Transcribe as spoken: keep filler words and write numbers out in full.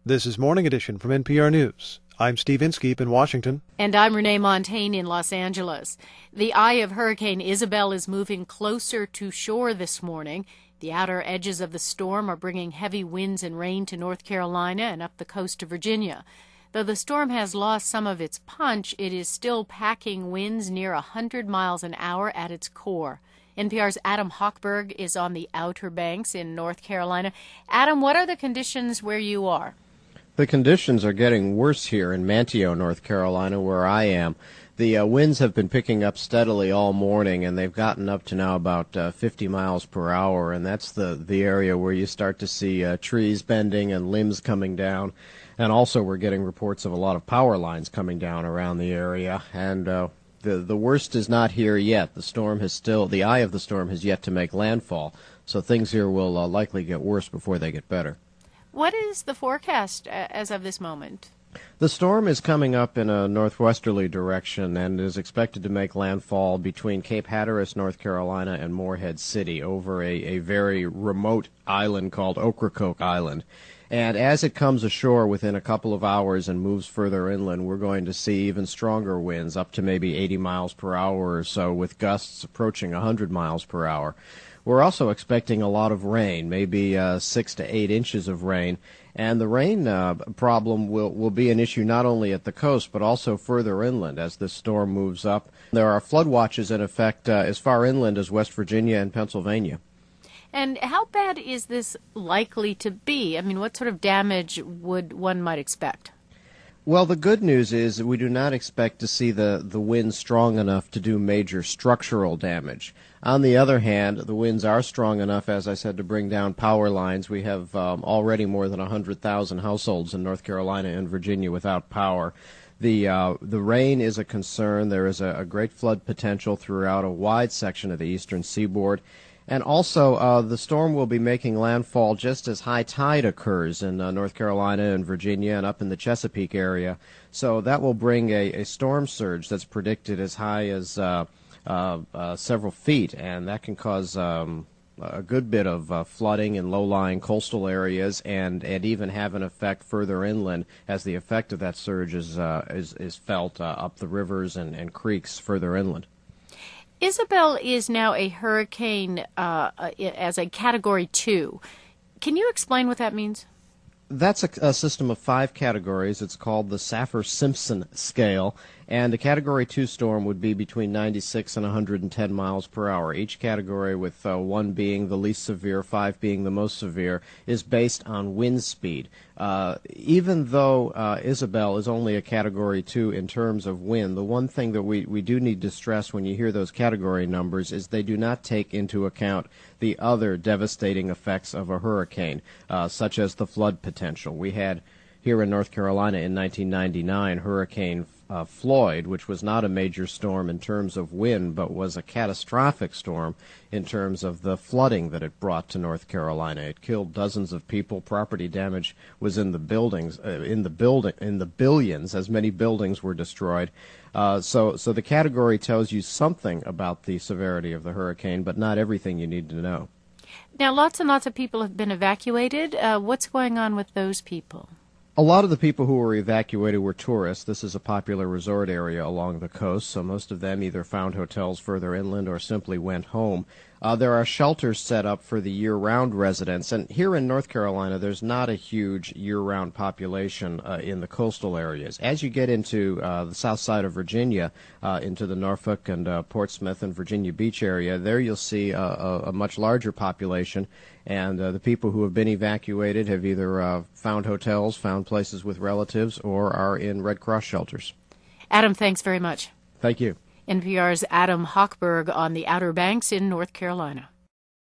This is Morning Edition from N P R News. I'm Steve Inskeep in Washington. And I'm Renee Montagne in Los Angeles. The eye of Hurricane Isabel is moving closer to shore this morning. The outer edges of the storm are bringing heavy winds and rain to North Carolina and up the coast of Virginia. Though the storm has lost some of its punch, it is still packing winds near one hundred miles an hour at its core. N P R's Adam Hochberg is on the Outer Banks in North Carolina. Adam, what are the conditions where you are? The conditions are getting worse here in Manteo, North Carolina, where I am. The uh, winds have been picking up steadily all morning, and they've gotten up to now about uh, fifty miles per hour, and that's the, the area where you start to see uh, trees bending and limbs coming down. And also we're getting reports of a lot of power lines coming down around the area, and uh, the, the worst is not here yet. The storm has still, the eye of the storm has yet to make landfall, so things here will uh, likely get worse before they get better. What is the forecast uh, as of this moment? The storm is coming up in a northwesterly direction and is expected to make landfall between Cape Hatteras, North Carolina, and Morehead City over a, a very remote island called Ocracoke Island. And as it comes ashore within a couple of hours and moves further inland, we're going to see even stronger winds, up to maybe eighty miles per hour or so, with gusts approaching one hundred miles per hour. We're also expecting a lot of rain, maybe uh, six to eight inches of rain. And the rain uh, problem will, will be an issue not only at the coast, but also further inland as this storm moves up. There are flood watches in effect uh, as far inland as West Virginia and Pennsylvania. And how bad is this likely to be? I mean, what sort of damage would one might expect? Well, the good news is that we do not expect to see the, the winds strong enough to do major structural damage. On the other hand, the winds are strong enough, as I said, to bring down power lines. We have um, already more than one hundred thousand households in North Carolina and Virginia without power. The uh, the rain is a concern. There is a, a great flood potential throughout a wide section of the eastern seaboard. And also, uh, the storm will be making landfall just as high tide occurs in uh, North Carolina and Virginia and up in the Chesapeake area. So that will bring a, a storm surge that's predicted as high as uh, uh, uh, several feet, and that can cause um, a good bit of uh, flooding in low-lying coastal areas and, and even have an effect further inland as the effect of that surge is, uh, is, is felt uh, up the rivers and, and creeks further inland. Isabel is now a hurricane uh, as a Category two. Can you explain what that means? That's a, a system of five categories. It's called the Saffir-Simpson scale, and a Category two storm would be between ninety-six and one hundred ten miles per hour. Each category, with uh, one being the least severe, five being the most severe, is based on wind speed. Uh, even though uh, Isabel is only a Category two in terms of wind, the one thing that we, we do need to stress when you hear those category numbers is they do not take into account the other devastating effects of a hurricane, uh, such as the flood potential. We had here in North Carolina in nineteen ninety-nine Hurricane uh, Floyd, which was not a major storm in terms of wind, but was a catastrophic storm in terms of the flooding that it brought to North Carolina. It killed dozens of people. Property damage was in the buildings, uh, in the building, in the billions, as many buildings were destroyed. Uh, so, so the category tells you something about the severity of the hurricane, but not everything you need to know. Now, lots and lots of people have been evacuated. Uh, what's going on with those people? A lot of the people who were evacuated were tourists. This is a popular resort area along the coast, so most of them either found hotels further inland or simply went home. Uh, there are shelters set up for the year-round residents, and here in North Carolina, there's not a huge year-round population uh, in the coastal areas. As you get into uh, the south side of Virginia, uh, into the Norfolk and uh, Portsmouth and Virginia Beach area, there you'll see a, a, a much larger population, and uh, the people who have been evacuated have either uh, found hotels, found places with relatives, or are in Red Cross shelters. Adam, thanks very much. Thank you. N P R's Adam Hochberg on the Outer Banks in North Carolina.